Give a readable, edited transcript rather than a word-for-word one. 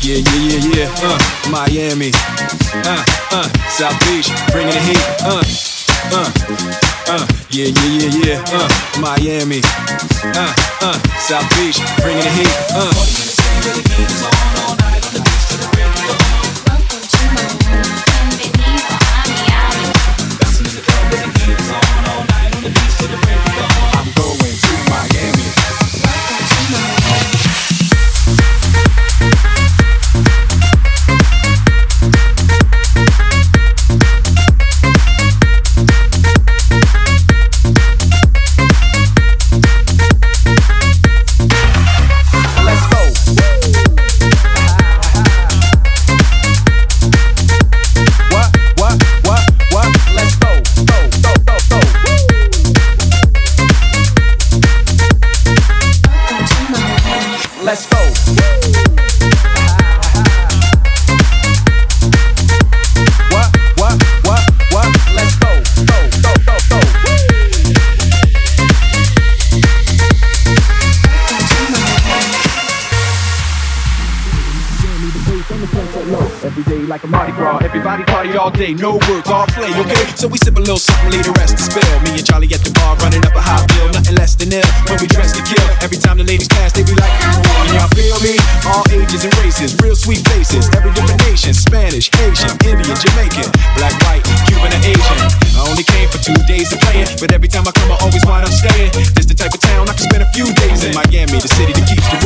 Miami, South Beach, bringing the heat, Miami, South Beach, bringing the heat, I'm going to Miami. Let's go. What? Let's go. Every day like a Mardi Gras, everybody party all day, no work, all play, okay? So we sip a little something, leave the rest to spill. Me and Charlie at the bar, running up a high bill, nothing less than ill. When we dress to kill, every time the ladies pass, they be like, can y'all feel me? All ages and races, real sweet faces, every different nation, Spanish, Asian, Indian, Jamaican, black, white, Cuban, or Asian. I only came for 2 days to play it, but every time I come, I always wind up staying. This the type of town I can spend a few days in. Miami, the city that keeps the